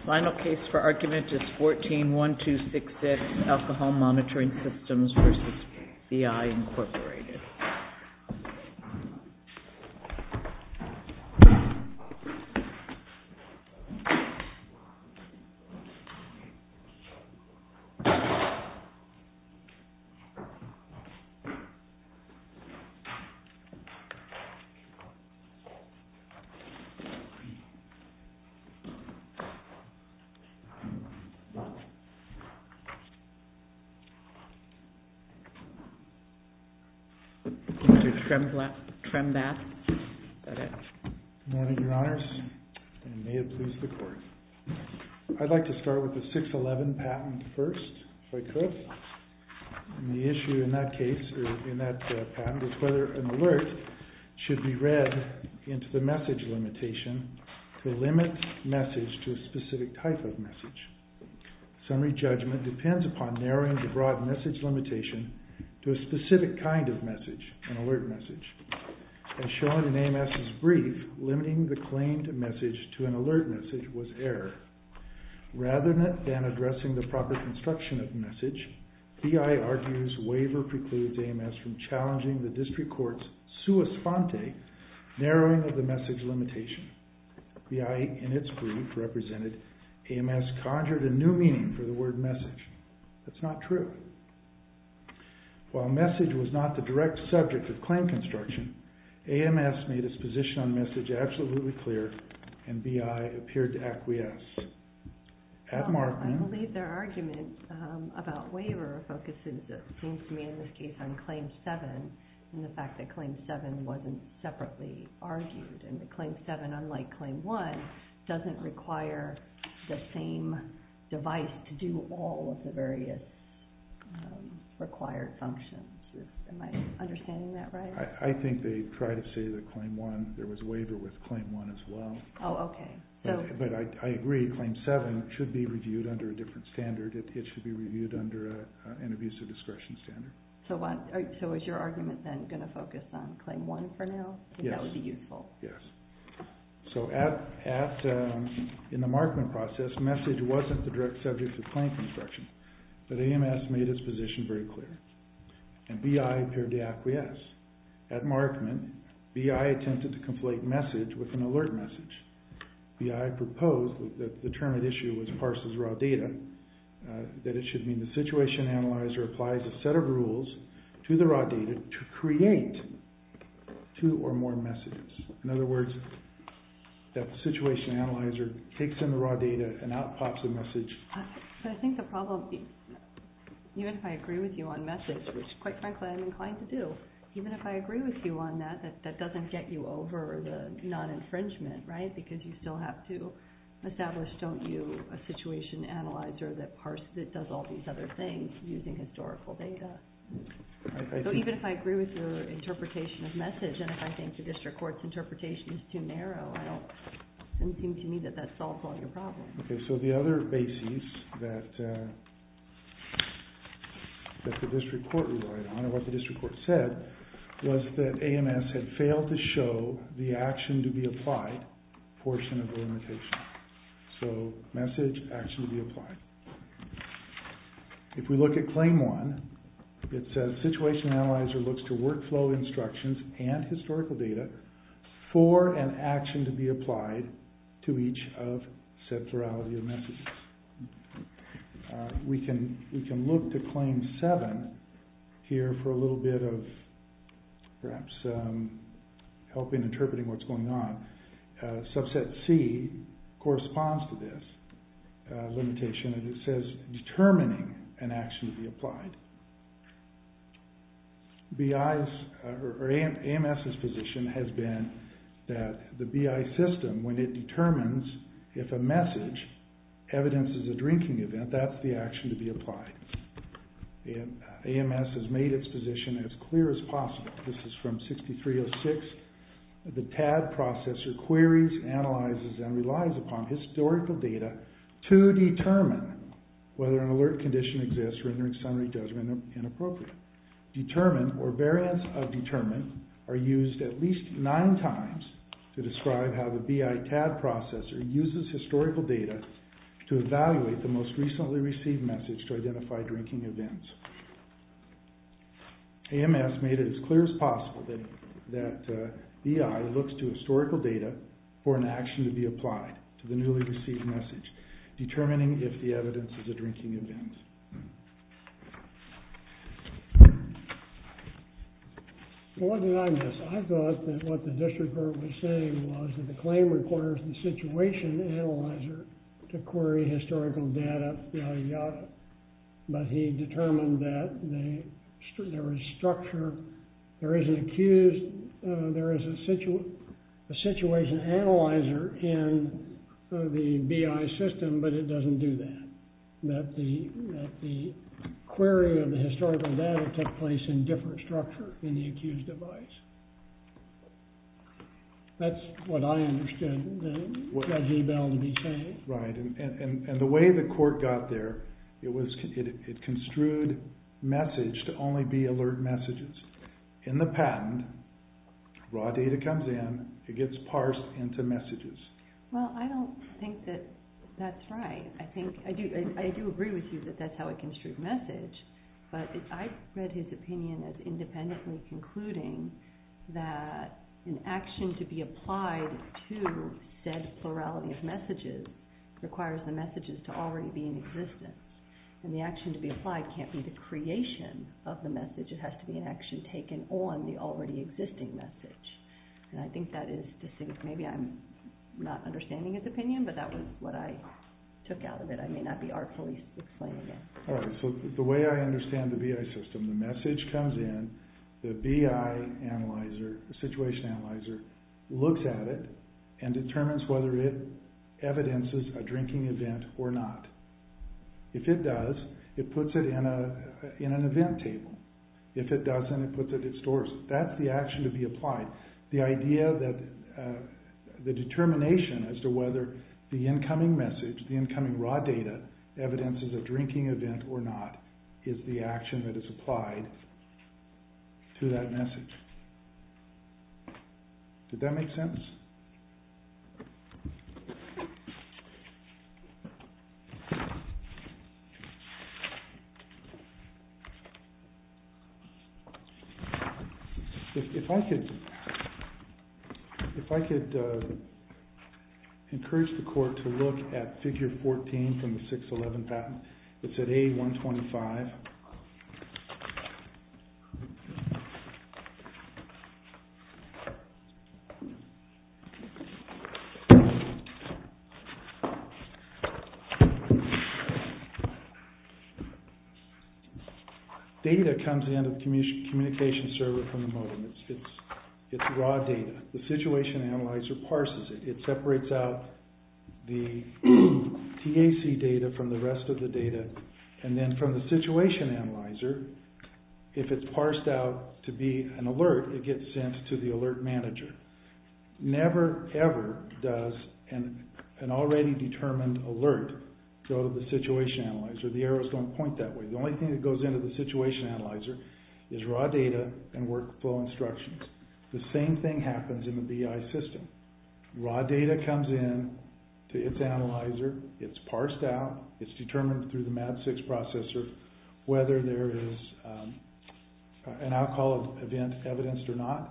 Final case for argument is 14-1266, Alcohol Monitoring Systems versus BI Incorporated. Trembath. Good morning, Your Honors, and may it please the Court. I'd like to start with the 611 patent first, if I could. And the issue in that case, or in that patent, is whether an alert should be read into the message limitation to limit message to a specific type of message. Summary judgment depends upon narrowing the broad message limitation to a specific kind of message, an alert message. As shown in AMS's brief, limiting the claimed message to an alert message was error. Rather than addressing the proper construction of the message, BI argues waiver precludes AMS from challenging the district court's sua sponte narrowing of the message limitation. BI, in its brief, represented AMS conjured a new meaning for the word message. That's not true. While message was not the direct subject of claim construction, AMS made its position on message absolutely clear, and BI appeared to acquiesce. I believe their argument about waiver focuses, it seems to me in this case, on Claim 7, and the fact that Claim 7 wasn't separately argued, and that Claim 7, unlike Claim 1, doesn't require the same device to do all of the various required functions. Am I understanding that right? I think they try to say that Claim 1, there was waiver with Claim 1 as well. Oh, okay. But I agree, Claim 7 should be reviewed under a different standard. It should be reviewed under an abuse of discretion standard. So is your argument then going to focus on Claim 1 for now? I think that would be useful. Yes. So in the Markman process, message wasn't the direct subject of claim construction, but AMS made its position very clear, and BI appeared to acquiesce. At Markman, BI attempted to conflate message with an alert message. BI proposed that the term at issue was parses raw data, that it should mean the situation analyzer applies a set of rules to the raw data to create two or more messages. In other words, that the situation analyzer takes in the raw data and out pops a message. But I think the problem, even if I agree with you on message, which quite frankly I'm inclined to do, even if I agree with you on that doesn't get you over the non-infringement, right? Because you still have to establish, don't you, a situation analyzer that does all these other things using historical data. So even if I agree with your interpretation of message, and if I think the district court's interpretation is too narrow, it doesn't seem to me that solves all your problems. Okay, so the other bases that the district court relied on, or what the district court said, was that AMS had failed to show the action to be applied portion of the limitation. So message, action to be applied. If we look at Claim 1, it says situation analyzer looks to workflow instructions and historical data for an action to be applied to each of said plurality of messages. We can look to Claim 7 here for a little bit of perhaps helping interpreting what's going on. Subset C corresponds to this limitation, and it says determining an action to be applied. AMS's position has been that the BI system, when it determines if a message evidences a drinking event, that's the action to be applied. And AMS has made its position as clear as possible. This is from 6306. The TAD processor queries, analyzes, and relies upon historical data to determine whether an alert condition exists, rendering summary judgment inappropriate. Determine, or variants of determine, are used at least 9 times to describe how the BI TAD processor uses historical data to evaluate the most recently received message to identify drinking events. AMS made it as clear as possible that BI looks to historical data for an action to be applied to the newly received message, determining if the evidence is a drinking event. What did I miss? I thought that what the district court was saying was that the claim requires the situation analyzer to query historical data, yada, yada. But he determined that there is structure, there is an accused, there is a situation analyzer in the BI system, but it doesn't do that. That the query of the historical data took place in different structure in the accused device. That's what I understood Judge Ebell to be saying. Right, and the way the court got there, it construed message to only be alert messages. In the patent, raw data comes in, it gets parsed into messages. Well, I don't think that that's right. I do agree with you that that's how it construed message, but I read his opinion as independently concluding that an action to be applied to said plurality of messages requires the messages to already be in existence. And the action to be applied can't be the creation of the message. It has to be an action taken on the already existing message. And I think that is distinct. Maybe I'm not understanding his opinion, but that was what I took out of it. I may not be artfully explaining it. All right, so the way I understand the BI system, the message comes in, the BI analyzer, the situation analyzer, looks at it and determines whether it evidences a drinking event or not. If it does, it puts it in an event table. If it doesn't, it stores it. That's the action to be applied. The idea that the determination as to whether the incoming message, the incoming raw data, evidences a drinking event or not is the action that is applied to that message. Did that make sense? If I could encourage the court to look at Figure 14 from the 611 patent. It's at A125. Data comes into the communication server from the modem. It's raw data. The situation analyzer parses it. It separates out the TAC data from the rest of the data, and then from the situation analyzer, if it's parsed out to be an alert, it gets sent to the alert manager. Never, ever does an already determined alert go to the situation analyzer. The arrows don't point that way. The only thing that goes into the situation analyzer is raw data and workflow instructions. The same thing happens in the BI system. Raw data comes in to its analyzer, it's parsed out, it's determined through the MAD6 processor whether there is an alcohol event evidenced or not.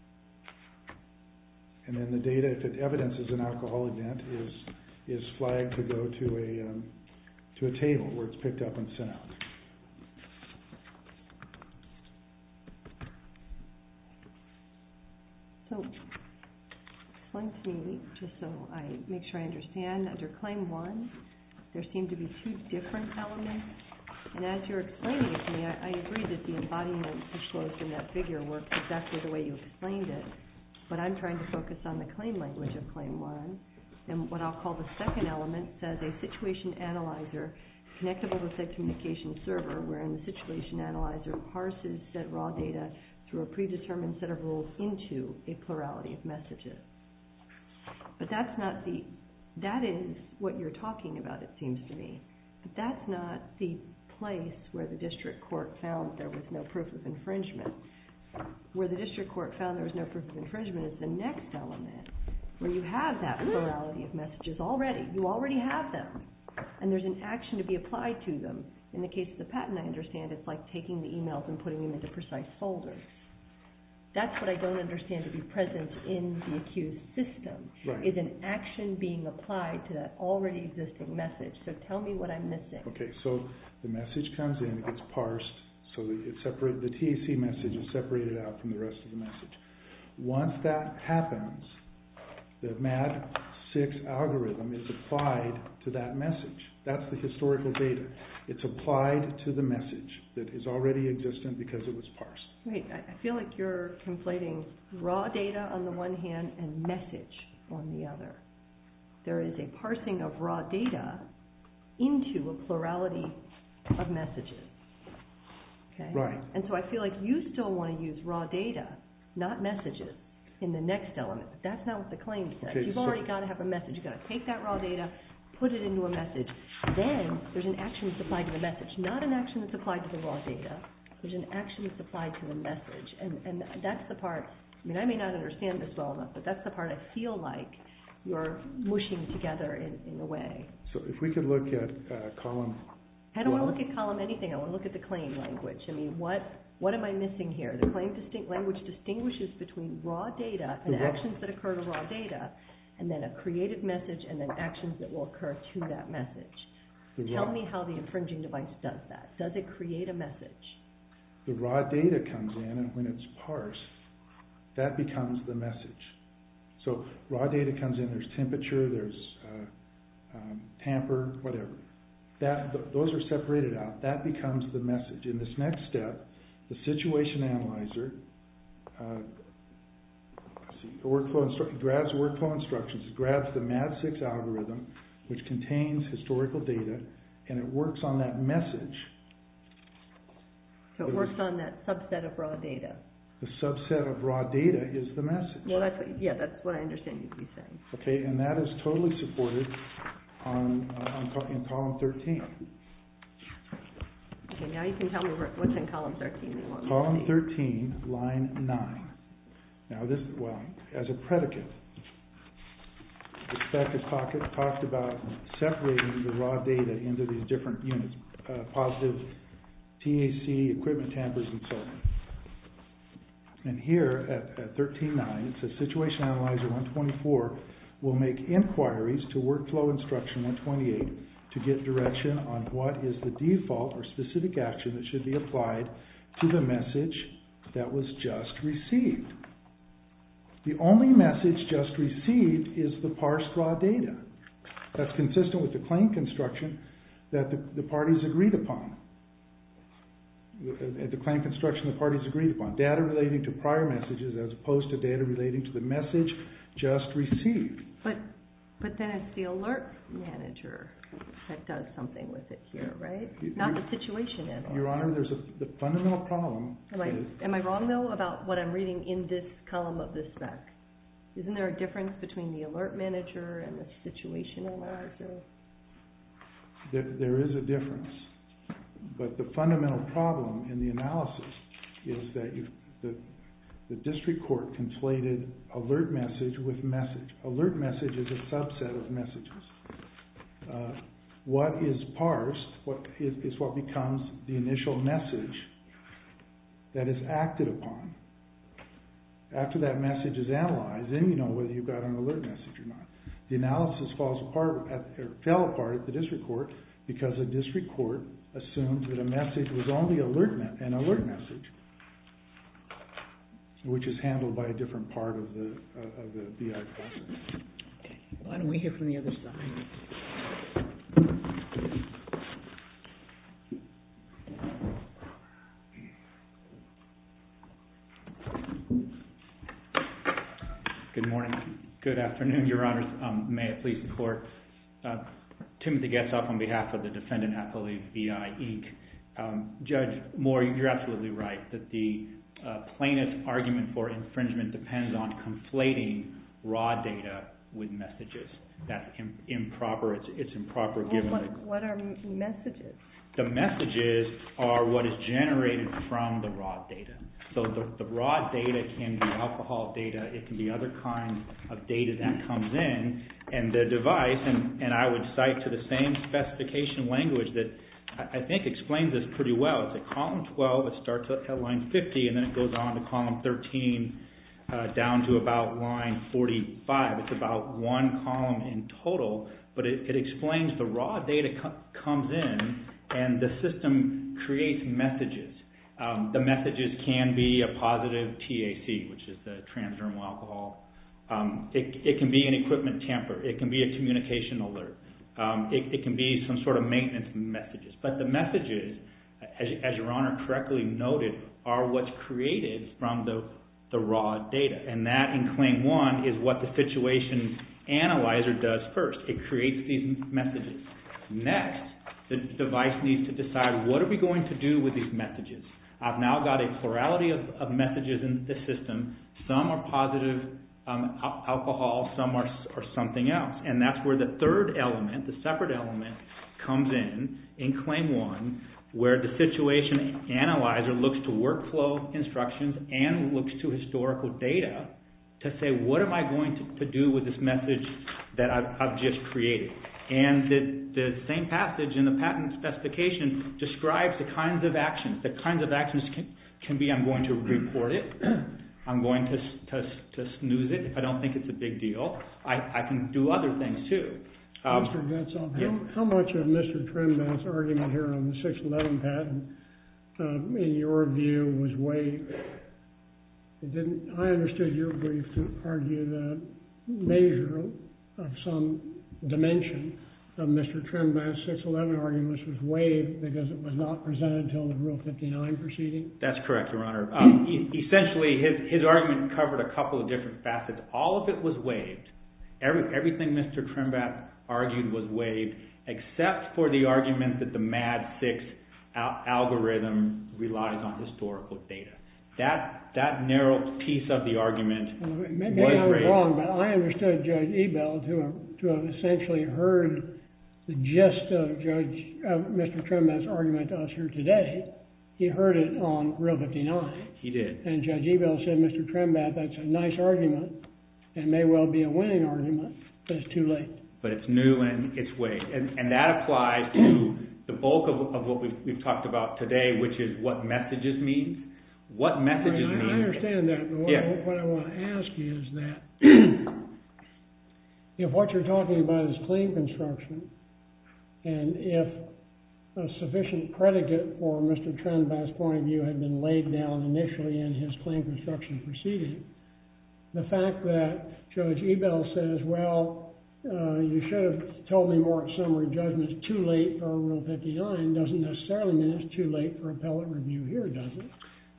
And then the data, if it evidences an alcohol event, is flagged to go to a table where it's picked up and sent out. So, explain to me, just so I make sure I understand, under Claim 1, there seem to be two different elements. And as you're explaining it to me, I agree that the embodiment disclosed in that figure works exactly the way you explained it. But I'm trying to focus on the claim language of Claim 1. And what I'll call the second element says a situation analyzer connectable to said communication server, wherein the situation analyzer parses said raw data through a predetermined set of rules into a plurality of messages. But that is what you're talking about, it seems to me. But that's not the place where the district court found there was no proof of infringement. Where the district court found there was no proof of infringement is the next element, where you have that plurality of messages already. You already have them. and there's an action to be applied to them. In the case of the patent, I understand it's like taking the emails and putting them into precise folders. That's what I don't understand to be present in the accused system, Right. is an action being applied to that already existing message. So tell me what I'm missing. Okay, so the message comes in, it gets parsed, so that it's separated, the TAC message is separated out from the rest of the message. Once that happens, the MAD6 algorithm is applied to that message. That's the historical data. It's applied to the message that is already existent because it was parsed. Wait, I feel like you're conflating raw data on the one hand and message on the other. There is a parsing of raw data into a plurality of messages. Okay? Right. And so I feel like you still want to use raw data, not messages, in the next element. But that's not what the claim says. Okay, You've already got to have a message. You've got to take that raw data, put it into a message. Then there's an action that's applied to the message, not an action that's applied to the raw data. There's an action that's applied to the message. And that's the part, I mean, I may not understand this well enough, but that's the part I feel like you're mushing together in a way. So if we could look at column... I don't want to look at column anything. I want to look at the claim language. I mean, what am I missing here? The claim language distinguishes between raw data and actions that occur to raw data, and then a created message, and then actions that will occur to that message. Tell me how the infringing device does that. Does it create a message? The raw data comes in, and when it's parsed, that becomes the message. So raw data comes in, there's temperature, there's tamper, whatever. Those are separated out. That becomes the message. In this next step, the situation analyzer grabs workflow instructions, grabs the MAD6 algorithm, which contains historical data, and it works on that message. So it works on that subset of raw data. The subset of raw data is the message. Well, that's what I understand you to be saying. Okay, and that is totally supported in column 13. Okay, now you can tell me what's in column 13. Column 13, line 9. Now this, as a predicate, the spec is talked about separating the raw data into these different units, positive, TAC, equipment tampers, and so on. And here at 13.9, it says Situation Analyzer 124 will make inquiries to Workflow Instruction 128 to get direction on what is the default or specific action that should be applied to the message that was just received. The only message just received is the parsed raw data. That's consistent with the claim construction that the parties agreed upon. The claim construction the parties agreed upon. Data relating to prior messages as opposed to data relating to the message just received. But then it's the alert manager that does something with it here, right? Not the situation analyzer. Your Honor, there's the fundamental problem. Am I wrong, though, about what I'm reading in this column of this spec? Isn't there a difference between the alert manager and the situation analyzer? There is a difference. But the fundamental problem in the analysis is that the district court conflated alert message with message. Alert message is a subset of messages. What is parsed is what becomes the initial message that is acted upon. After that message is analyzed, then you know whether you've got an alert message or not. The analysis fell apart at the district court because the district court assumed that a message was only an alert message, which is handled by a different part of the BI process. Okay. Why don't we hear from the other side? Good morning. Good afternoon, Your Honors. May it please the Court. Timothy Getzoff on behalf of the defendant appellate VI Inc. Judge Moore, you're absolutely right that the plaintiff's argument for infringement depends on conflating raw data with messages. That's improper. It's improper given what are messages? The messages are what is generated from the raw data. So the raw data can be alcohol data. It can be other kinds of data that comes in. And the device, and I would cite to the same specification language that I think explains this pretty well. It's at column 12. It starts at line 50, and then it goes on to column 13 down to about line 45. It's about one column in total, but it explains the raw data comes in, and the system creates messages. The messages can be a positive TAC, which is the transdermal alcohol. It can be an equipment tamper. It can be a communication alert. It can be some sort of maintenance messages. But the messages, as Your Honor correctly noted, are what's created from the raw data. And that, in Claim 1, is what the situation analyzer does first. It creates these messages. Next, the device needs to decide, what are we going to do with these messages? I've now got a plurality of messages in the system. Some are positive alcohol, some are something else. And that's where the third element, the separate element, comes in Claim 1, where the situation analyzer looks to workflow instructions and looks to historical data to say, what am I going to do with this message that I've just created? And the same passage in the patent specification describes the kinds of actions. The kinds of actions can be, I'm going to report it. I'm going to snooze it if I don't think it's a big deal. I can do other things too. Mr. Getzoff, how much of Mr. Trembath's argument here on the 611 patent, in your view, was waived? I understood your brief to argue the measure of some dimension of Mr. Trembath's 611 argument was waived because it was not presented until the Rule 59 proceeding? That's correct, Your Honor. Essentially, his argument covered a couple of different facets. All of it was waived. Everything Mr. Trembath argued was waived, except for the argument that the MAD6 algorithm relies on historical data. That narrow piece of the argument was waived. Maybe I was wrong, but I understood Judge Ebel to have essentially heard the gist of Mr. Trembath's argument to us here today. He heard it on Rule 59. He did. And Judge Ebel said, Mr. Trembath, that's a nice argument and may well be a winning argument, but it's too late. But it's new and it's waived. And that applies to the bulk of what we've talked about today, which is what messages means. What messages mean. I understand that, but what I want to ask you is that if what you're talking about is claim construction, and if a sufficient predicate for Mr. Trembath's point of view had been laid down initially in his claim construction proceeding, the fact that Judge Ebel says, well, you should have told me more at summary judgment, it's too late for Rule 59, doesn't necessarily mean it's too late for appellate review here, does it?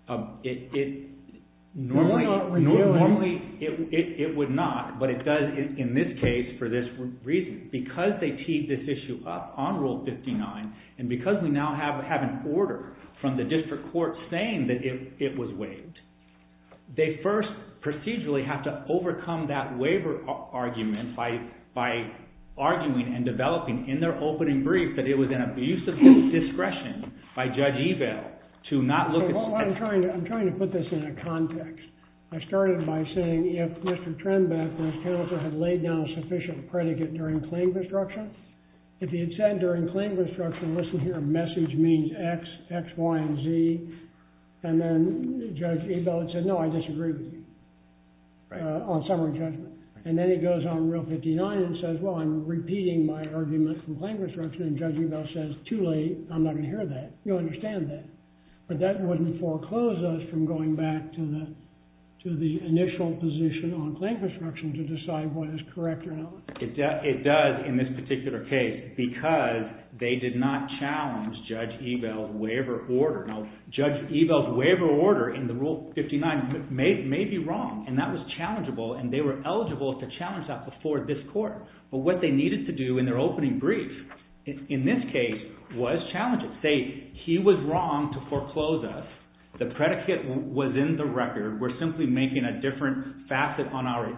Normally it would not, but it does in this case for this reason. Because they teed this issue up on Rule 59, and because we now have an order from the district court saying that it was waived, they first procedurally have to overcome that waiver argument by arguing and developing in their opening brief that it was an abuse of discretion by Judge Ebel to not look at... I'm trying to put this in a context. I started by saying if Mr. Trembath and his counsel had laid down a sufficient predicate during claim construction, if he had said during claim construction, listen here, message means X, Y, and Z, and then Judge Ebel had said, no, I disagree with you on summary judgment. And then he goes on Rule 59 and says, well, I'm repeating my argument from claim construction, and Judge Ebel says, too late, I'm not going to hear that. You understand that. But that wouldn't foreclose us from going back to the initial position on claim construction to decide what is correct or not. It does in this particular case because they did not challenge Judge Ebel's waiver order. Now, Judge Ebel's waiver order in the Rule 59 may be wrong, and that was challengeable, and they were eligible to challenge that before this court. But what they needed to do in their opening brief, in this case, was challenge it. Say, he was wrong to foreclose us. The predicate was in the record. We're simply making a different facet on our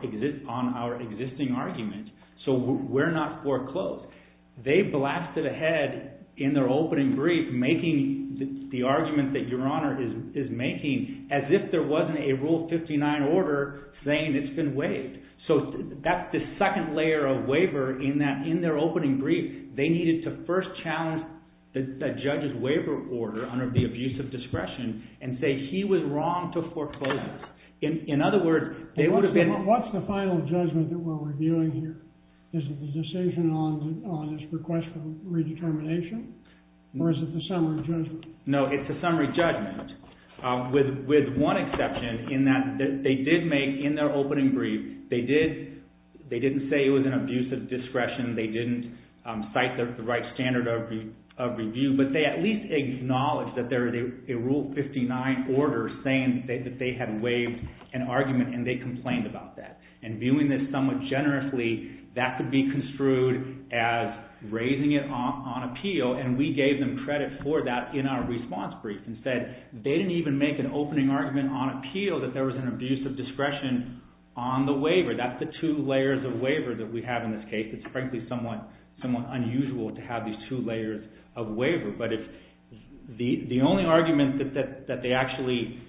existing argument, so we're not foreclosed. They blasted ahead in their opening brief making the argument that Your Honor is making as if there wasn't a Rule 59 order saying it's been waived. So that's the second layer of waiver in that in their opening brief, they needed to first challenge the judge's waiver order under the abuse of discretion and say he was wrong to foreclose it. In other words, they would have been... What's the final judgment that we're reviewing here? Is it the decision on this request for redetermination, or is it the summary judgment? No, it's a summary judgment, with one exception in that they did make in their opening brief, they didn't say it was an abuse of discretion, they didn't cite the right standard of review, but they at least acknowledged that there is a Rule 59 order saying that they had waived an argument and they complained about that. And viewing this somewhat generously, that could be construed as raising it on appeal, and we gave them credit for that in our response brief and said they didn't even make an opening argument on appeal that there was an abuse of discretion on the waiver. That's the two layers of waiver that we have in this case. It's frankly somewhat unusual to have these two layers of waiver, but if the only argument that they actually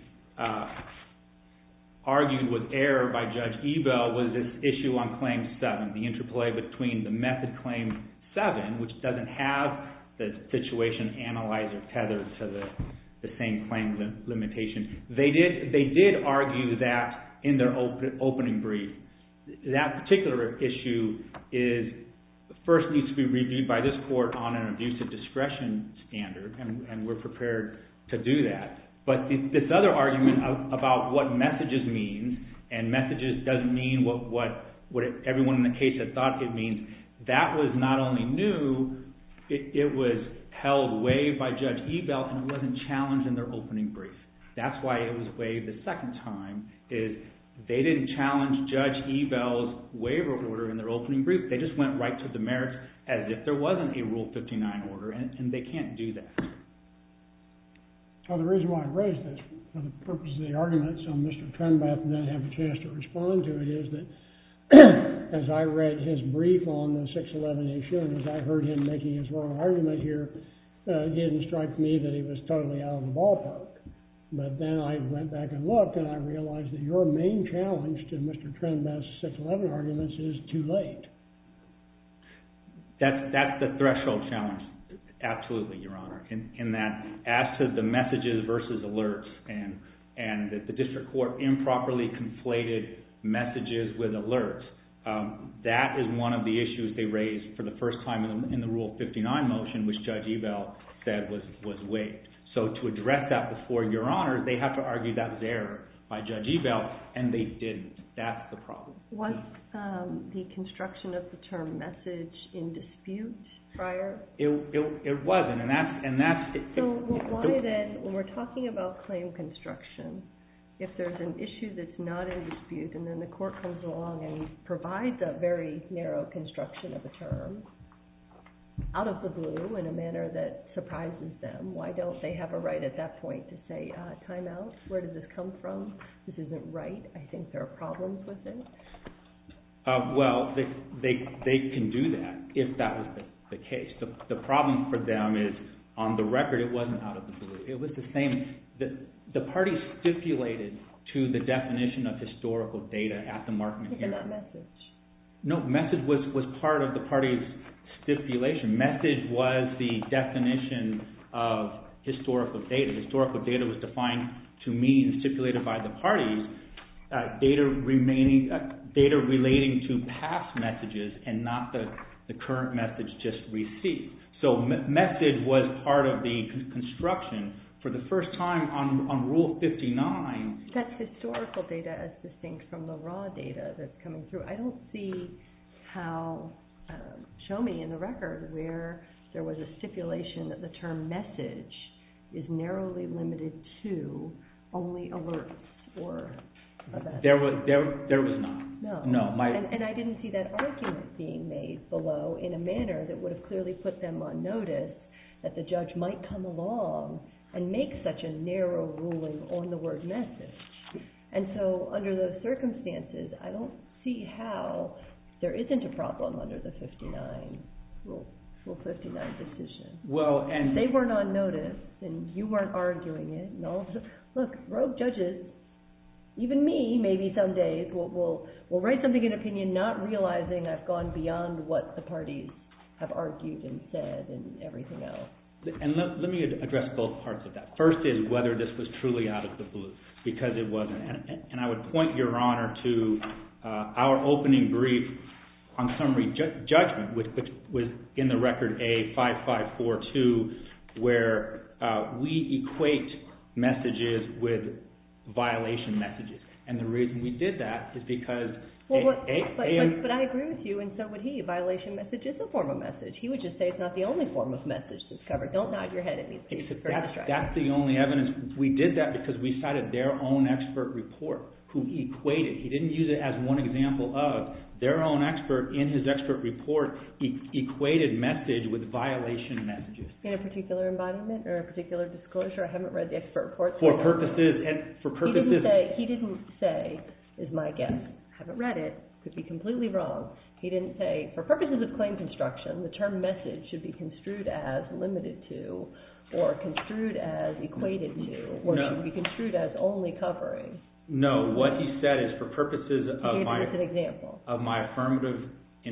argued was error by Judge Ebel was this issue on Claim 7, the interplay between the method Claim 7, which doesn't have the situation analyzer tethered to the same claim limitation. They did argue that in their opening brief. That particular issue first needs to be reviewed by this court on an abuse of discretion standard, and we're prepared to do that. But this other argument about what messages means, and messages doesn't mean what everyone in the case had thought it means, that was not only new, it was held waived by Judge Ebel, and it wasn't challenged in their opening brief. That's why it was waived the second time, is they didn't challenge Judge Ebel's waiver order in their opening brief. They just went right to the merits as if there wasn't a Rule 59 order, and they can't do that. Well, the reason why I raised this, for the purpose of the argument, so Mr. Trenbath then have a chance to respond to it, is that as I read his brief on the 611 issue, and as I heard him making his oral argument here, it didn't strike me that he was totally out of the ballpark. But then I went back and looked, and I realized that your main challenge to Mr. Trenbath's 611 arguments is too late. That's the threshold challenge, absolutely, Your Honor, in that as to the messages versus alerts, and that the district court improperly conflated messages with alerts, that is one of the issues they raised for the first time in the Rule 59 motion, which Judge Ebel said was waived. So to address that before Your Honor, they have to argue that was error by Judge Ebel, and they didn't. That's the problem. Was the construction of the term message in dispute prior? It wasn't, and that's... So why then, when we're talking about claim construction, if there's an issue that's not in dispute, and then the court comes along and provides a very narrow construction of a term, out of the blue in a manner that surprises them, why don't they have a right at that point to say, time out, where did this come from? This isn't right. I think there are problems with it. Well, they can do that if that was the case. The problem for them is, on the record, it wasn't out of the blue. It was the same. The parties stipulated to the definition of historical data at the Markman hearing. But not message. No, message was part of the parties' stipulation. Message was the definition of historical data. Historical data was defined to mean, stipulated by the parties, data relating to past messages and not the current message just received. So message was part of the construction. For the first time on Rule 59... That's historical data as distinct from the raw data that's coming through. I don't see how... show me in the record where there was a stipulation that the term message is narrowly limited to only alerts or events. There was not. No. And I didn't see that argument being made below in a manner that would have clearly put them on notice that the judge might come along and make such a narrow ruling on the word message. And so under those circumstances, I don't see how there isn't a problem under the 59 rule. Rule 59 decision. Well, and they weren't on notice, and you weren't arguing it, and all of a sudden, look, rogue judges, even me, maybe some days, will write something in opinion not realizing I've gone beyond what the parties have argued and said and everything else. And let me address both parts of that. First is whether this was truly out of the blue, because it wasn't. And I would point Your Honor to our opening brief on summary judgment, which was in the record A5542, where we equate messages with violation messages. And the reason we did that is because... But I agree with you, and so would he. A violation message is a form of message. He would just say it's not the only form of message that's covered. Don't nod your head at me. That's the only evidence. We did that because we cited their own expert report who equated. He didn't use it as one example of. Their own expert in his expert report equated message with violation messages. In a particular embodiment or a particular disclosure? I haven't read the expert report. For purposes... He didn't say, is my guess. I haven't read it. Could be completely wrong. He didn't say, for purposes of claim construction, the term message should be construed as limited to, or construed as equated to, or should be construed as only covering. No, what he said is for purposes of my affirmative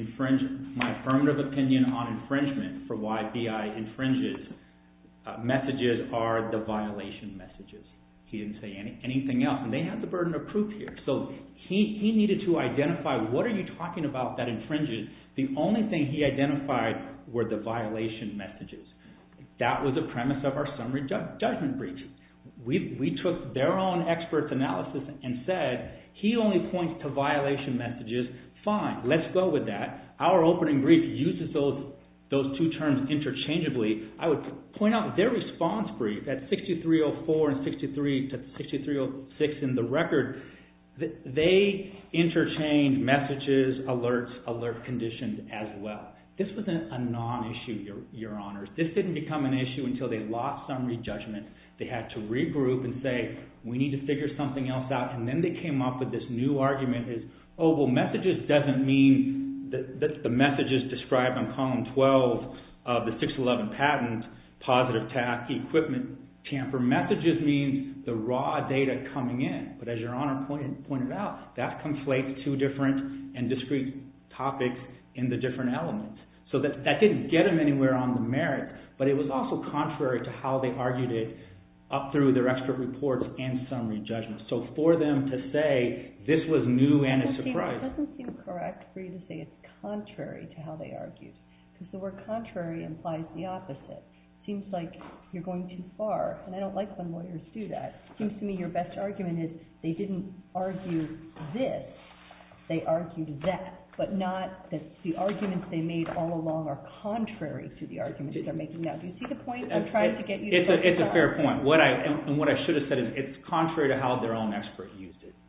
opinion on infringement for why BI infringes, messages are the violation messages. He didn't say anything else, and they have the burden of proof here. So he needed to identify what are you talking about that infringes. The only thing he identified were the violation messages. That was the premise of our summary judgment brief. We took their own expert's analysis and said, he only points to violation messages. Fine, let's go with that. Our opening brief uses those two terms interchangeably. I would point out their response brief at 6304 and 63 to 6306 in the record, they interchange messages, alerts, alert conditions as well. This was a non-issue, Your Honors. This didn't become an issue until they lost summary judgment. They had to regroup and say, we need to figure something else out. And then they came up with this new argument is, oh, well, messages doesn't mean that the messages described on column 12 of the 611 patent, positive tack, equipment tamper. Messages means the raw data coming in. But as Your Honor pointed out, that conflates two different and discrete topics in the different elements. So that didn't get them anywhere on the merits, but it was also contrary to how they argued it up through their expert reports and summary judgment. So for them to say this was new and a surprise. It doesn't seem correct for you to say it's contrary to how they argued, because the word contrary implies the opposite. Seems like you're going too far, and I don't like when lawyers do that. Seems to me your best argument is they didn't argue this, they argued that, but not that the arguments they made all along are contrary to the arguments they're making now. Do you see the point I'm trying to get you to focus on? It's a fair point. What I should have said is it's contrary to how their own expert used it.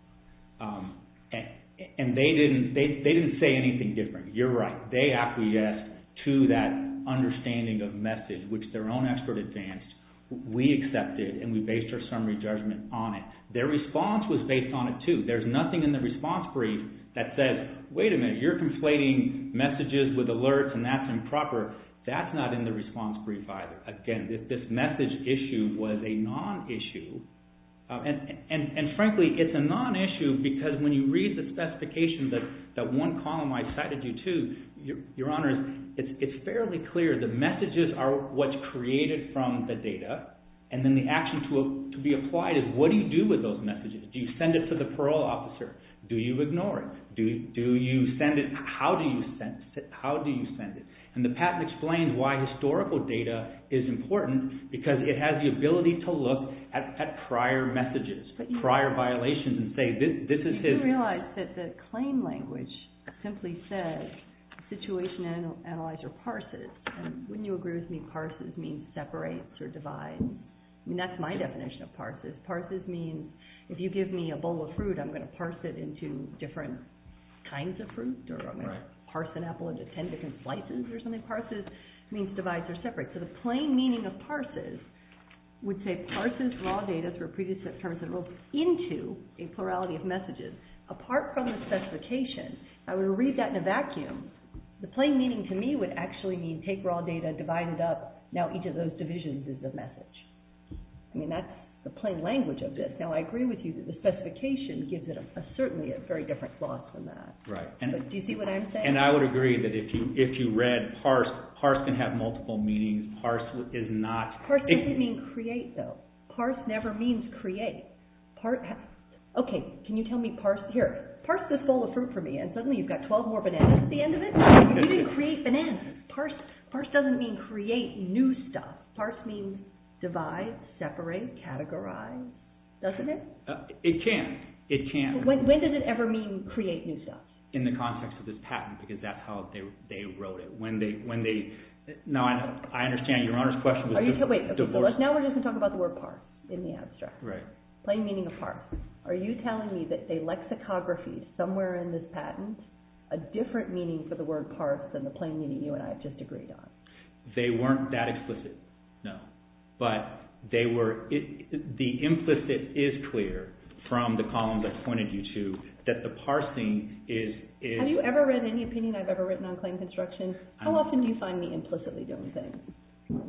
And they didn't say anything different. You're right. They acquiesced to that understanding of message, which their own expert advanced. We accepted, and we based our summary judgment on it. Their response was based on it, too. There's nothing in the response brief that says, wait a minute, you're conflating messages with alerts, and that's improper. That's not in the response brief either. Again, this message issue was a non-issue. And frankly, it's a non-issue because when you read the specifications that one column I cited you to, Your Honors, it's fairly clear the messages are what's created from the data, and then the action to be applied is what do you do with those messages? Do you send it to the parole officer? Do you ignore it? Do you send it? How do you send it? And the patent explains why historical data is important because it has the ability to look at prior messages, prior violations, and say this is his... You realize that the claim language simply says situation analyzer parses. And wouldn't you agree with me parses means separates or divides? I mean, that's my definition of parses. Parses means if you give me a bowl of fruit, I'm going to parse it into different kinds of fruit, or I'm going to parse an apple into 10 different slices or something. Parses means divides or separates. So the plain meaning of parses would say parses raw data through a predetermined rules into a plurality of messages. Apart from the specification, I would read that in a vacuum. The plain meaning to me would actually mean take raw data, divide it up. Now each of those divisions is a message. I mean, that's the plain language of this. Now I agree with you that the specification gives it certainly a very different gloss than that. Right. But do you see what I'm saying? And I would agree that if you read parse can have multiple meanings. Parse is not. Parse doesn't mean create, though. Parse never means create. Okay, can you tell me parse? Here, parse this bowl of fruit for me, and suddenly you've got 12 more bananas at the end of it? You didn't create bananas. Parse doesn't mean create new stuff. Parse means divide, separate, categorize, doesn't it? It can. It can. When does it ever mean create new stuff? In the context of this patent, because that's how they wrote it. Now I understand Your Honor's question was Now we're just going to talk about the word parse in the abstract. Right. Plain meaning of parse. Are you telling me that they lexicographied somewhere in this patent a different meaning for the word parse than the plain meaning you and I have just agreed on? They weren't that explicit, no. But they were. The implicit is clear from the columns I pointed you to that the parsing is. Have you ever read any opinion I've ever written on claim construction? How often do you find me implicitly doing things?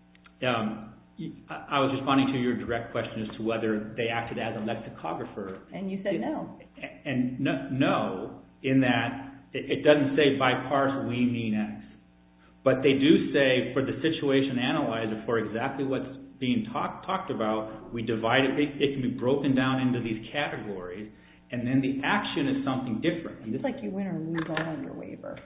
I was responding to your direct question as to whether they acted as a lexicographer. And you said no. And no, in that it doesn't say by parse we mean X. But they do say for the situation analyzer, for exactly what's being talked about, we divide it. It can be broken down into these categories, and then the action is something different. It's like you win or lose all on your waiver.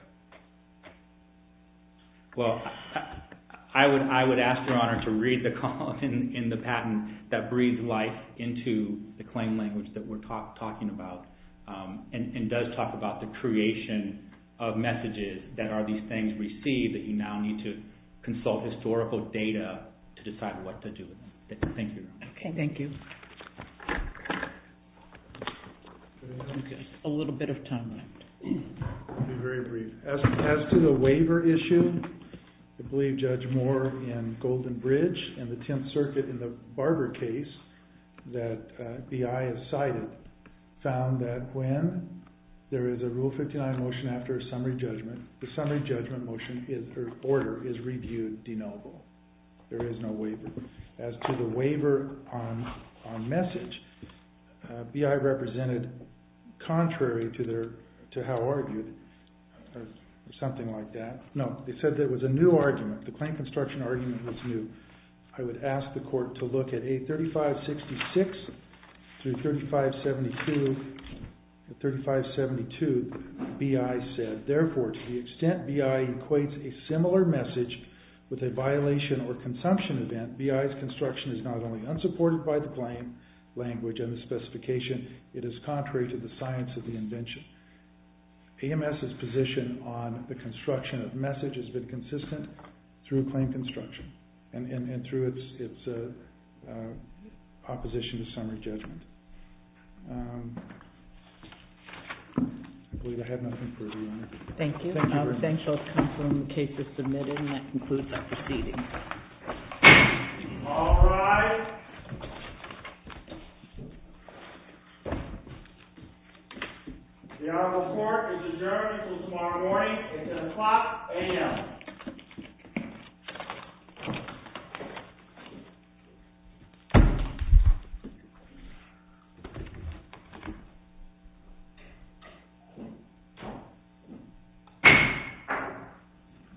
Well, I would ask Your Honor to read the column in the patent that breathes life into the claim language that we're talking about, and does talk about the creation of messages that are these things received that you now need to consult historical data to decide what to do with them. Thank you, Your Honor. Okay, thank you. Okay, a little bit of time left. I'll be very brief. As to the waiver issue, I believe Judge Moore in Golden Bridge and the 10th Circuit in the Barber case that BI has cited found that when there is a Rule 59 motion after a summary judgment, the summary judgment motion order is reviewed de novo. There is no waiver. As to the waiver on message, BI represented contrary to how argued, or something like that. No, they said there was a new argument. The claim construction argument was new. I would ask the court to look at A3566 through 3572. At 3572, BI said, therefore, to the extent BI equates a similar message with a violation or consumption event, BI's construction is not only unsupported by the claim language and the specification, it is contrary to the science of the invention. AMS's position on the construction of message has been consistent through claim construction and through its opposition to summary judgment. I believe I have nothing further, Your Honor. Thank you. Thank you very much. Thank both counsel, and the case is submitted, and that concludes our proceedings.